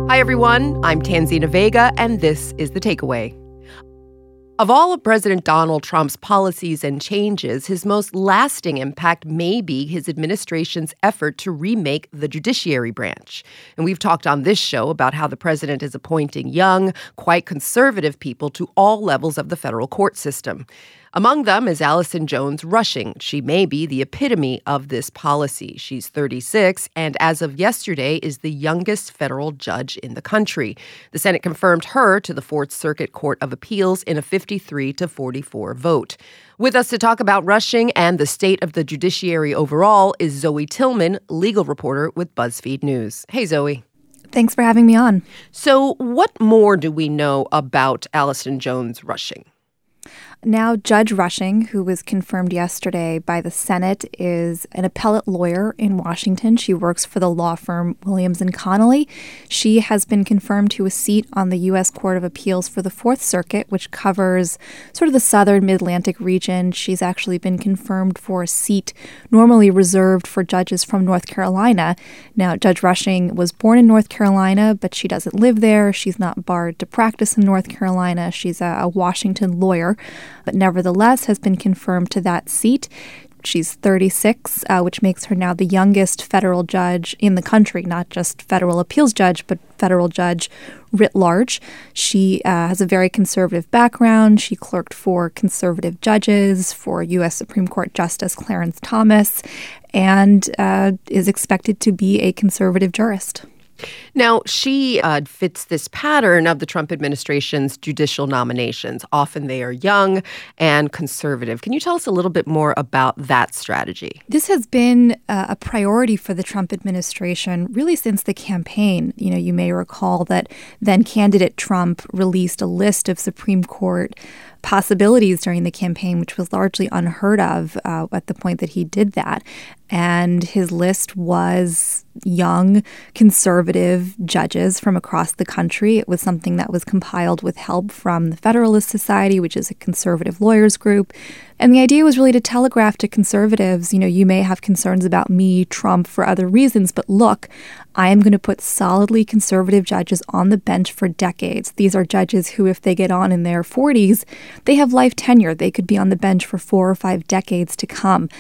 Hi, everyone. I'm Tanzina Vega, and this is The Takeaway. Of all of President Donald Trump's policies and changes, his most lasting impact may be his administration's effort to remake the judiciary branch. And we've talked on this show about how the president is appointing young, quite conservative people to all levels of the federal court system. Among them is Allison Jones Rushing. She may be the epitome of this policy. She's 36 and as of yesterday is the youngest federal judge in the country. The Senate confirmed her to the Fourth Circuit Court of Appeals in a 53-44 vote. With us to talk about Rushing and the state of the judiciary overall is Zoe Tillman, legal reporter with BuzzFeed News. Hey, Zoe. Thanks for having me on. So what more do we know about Allison Jones Rushing? Now, Judge Rushing, who was confirmed yesterday by the Senate, is an appellate lawyer in Washington. She works for the law firm Williams & Connolly. She has been confirmed to a seat on the U.S. Court of Appeals for the Fourth Circuit, which covers sort of the southern mid-Atlantic region. She's actually been confirmed for a seat normally reserved for judges from North Carolina. Now, Judge Rushing was born in North Carolina, but she doesn't live there. She's not barred to practice in North Carolina. She's a Washington lawyer, but nevertheless has been confirmed to that seat. She's 36, which makes her now the youngest federal judge in the country, not just federal appeals judge, but federal judge writ large. She has a very conservative background. She clerked for conservative judges, for U.S. Supreme Court Justice Clarence Thomas, and is expected to be a conservative jurist. Now, she fits this pattern of the Trump administration's judicial nominations. Often they are young and conservative. Can you tell us a little bit more about that strategy? This has been a priority for the Trump administration really since the campaign. You know, you may recall that then candidate Trump released a list of Supreme Court possibilities during the campaign, which was largely unheard of at the point that he did that. And his list was young, conservative judges from across the country. It was something that was compiled with help from the Federalist Society, which is a conservative lawyers group. And the idea was really to telegraph to conservatives, you know, you may have concerns about me, Trump, for other reasons, but look, I am going to put solidly conservative judges on the bench for decades. These are judges who, if they get on in their 40s, they have life tenure. They could be on the bench for 4 or 5 decades to come.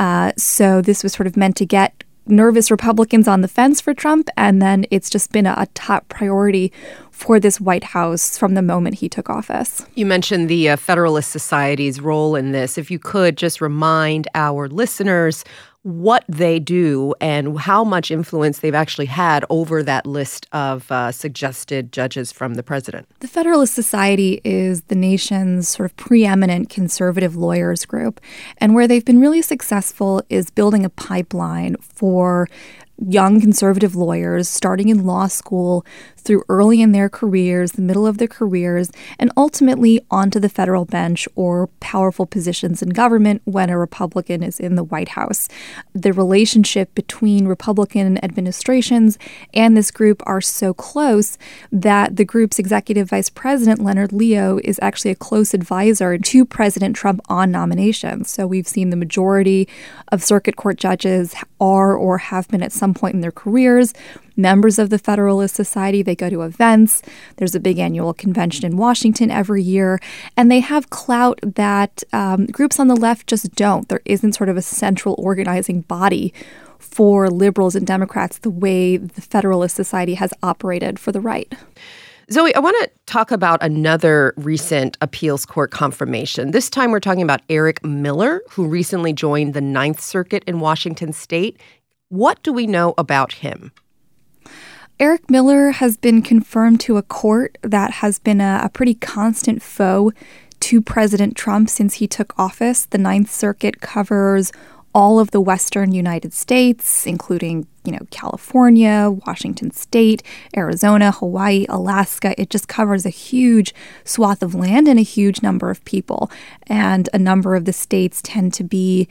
So this was sort of meant to get nervous Republicans on the fence for Trump, and then it's just been a top priority for this White House from the moment he took office. You mentioned the Federalist Society's role in this. If you could just remind our listeners what they do and how much influence they've actually had over that list of suggested judges from the president. The Federalist Society is the nation's sort of preeminent conservative lawyers group. And where they've been really successful is building a pipeline for young conservative lawyers starting in law school through early in their careers, the middle of their careers, and ultimately onto the federal bench or powerful positions in government when a Republican is in the White House. The relationship between Republican administrations and this group are so close that the group's executive vice president, Leonard Leo, is actually a close advisor to President Trump on nominations. So we've seen the majority of circuit court judges are or have been at some point in their careers members of the Federalist Society. They go to events. There's a big annual convention in Washington every year. And they have clout that groups on the left just don't. There isn't sort of a central organizing body for liberals and Democrats the way the Federalist Society has operated for the right. Zoe, I want to talk about another recent appeals court confirmation. This time we're talking about Eric Miller, who recently joined the Ninth Circuit in Washington state. What do we know about him? Eric Miller has been confirmed to a court that has been a pretty constant foe to President Trump since he took office. The Ninth Circuit covers all of the western United States, including, California, Washington State, Arizona, Hawaii, Alaska. It just covers a huge swath of land and a huge number of people. And a number of the states tend to be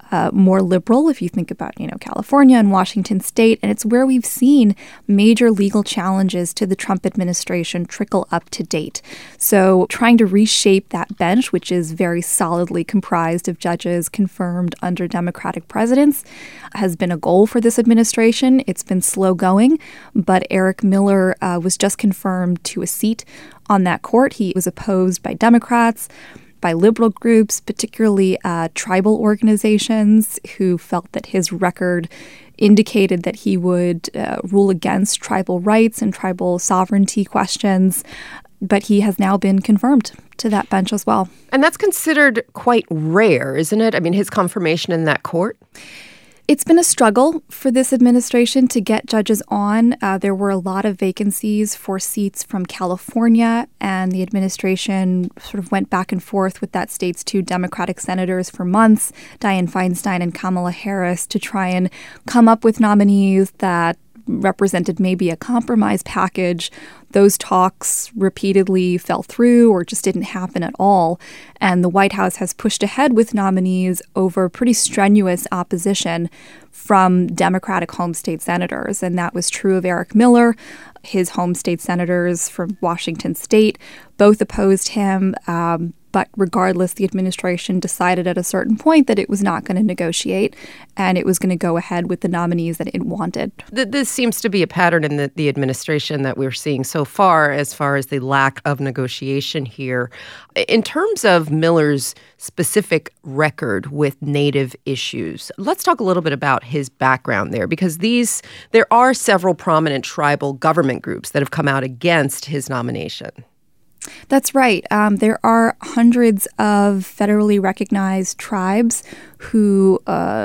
more liberal, if you think about, California and Washington State. And it's where we've seen major legal challenges to the Trump administration trickle up to date. So trying to reshape that bench, which is very solidly comprised of judges confirmed under Democratic presidents, has been a goal for this administration. It's been slow going, but Eric Miller was just confirmed to a seat on that court. He was opposed by Democrats, by liberal groups, particularly tribal organizations who felt that his record indicated that he would rule against tribal rights and tribal sovereignty questions. But he has now been confirmed to that bench as well. And that's considered quite rare, isn't it? I mean, his confirmation in that court? It's been a struggle for this administration to get judges on. There were a lot of vacancies for seats from California, and the administration sort of went back and forth with that state's two Democratic senators for months, Dianne Feinstein and Kamala Harris, to try and come up with nominees that represented maybe a compromise package. Those talks repeatedly fell through or just didn't happen at all. And the White House has pushed ahead with nominees over pretty strenuous opposition from Democratic home state senators. And that was true of Eric Miller. His home state senators from Washington State both opposed him. But regardless, the administration decided at a certain point that it was not going to negotiate and it was going to go ahead with the nominees that it wanted. This seems to be a pattern in the administration that we're seeing so far as the lack of negotiation here. In terms of Miller's specific record with Native issues, let's talk a little bit about his background there, because there are several prominent tribal government groups that have come out against his nomination. That's right. There are hundreds of federally recognized tribes who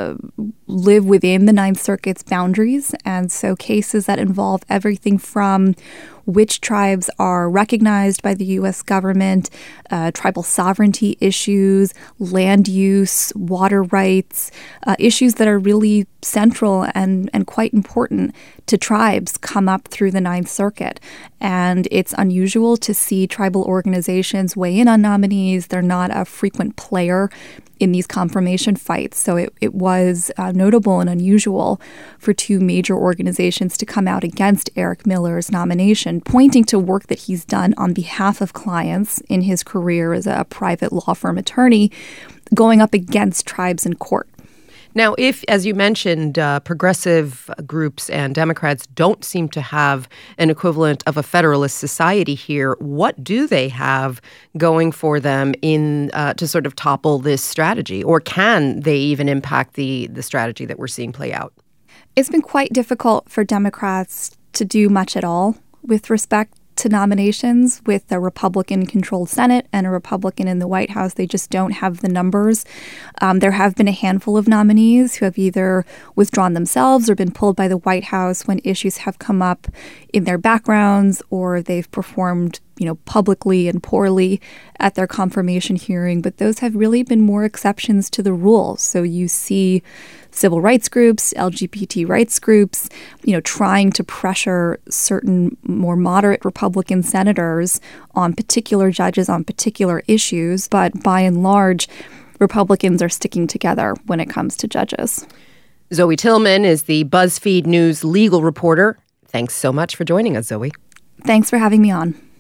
live within the Ninth Circuit's boundaries. And so cases that involve everything from which tribes are recognized by the U.S. government, tribal sovereignty issues, land use, water rights, issues that are really central and quite important to tribes come up through the Ninth Circuit. And it's unusual to see tribal organizations weigh in on nominees. They're not a frequent player in these confirmation fights. So it was notable and unusual for two major organizations to come out against Eric Miller's nomination, pointing to work that he's done on behalf of clients in his career as a private law firm attorney, going up against tribes in court. Now, if, as you mentioned, progressive groups and Democrats don't seem to have an equivalent of a Federalist Society here, what do they have going for them to sort of topple this strategy? Or can they even impact the strategy that we're seeing play out? It's been quite difficult for Democrats to do much at all with respect to nominations with a Republican-controlled Senate and a Republican in the White House. They just don't have the numbers. There have been a handful of nominees who have either withdrawn themselves or been pulled by the White House when issues have come up in their backgrounds, or they've performed publicly and poorly at their confirmation hearing. But those have really been more exceptions to the rule. So you see civil rights groups, LGBT rights groups, trying to pressure certain more moderate Republican senators on particular judges on particular issues. But by and large, Republicans are sticking together when it comes to judges. Zoe Tillman is the BuzzFeed News legal reporter. Thanks so much for joining us, Zoe. Thanks for having me on.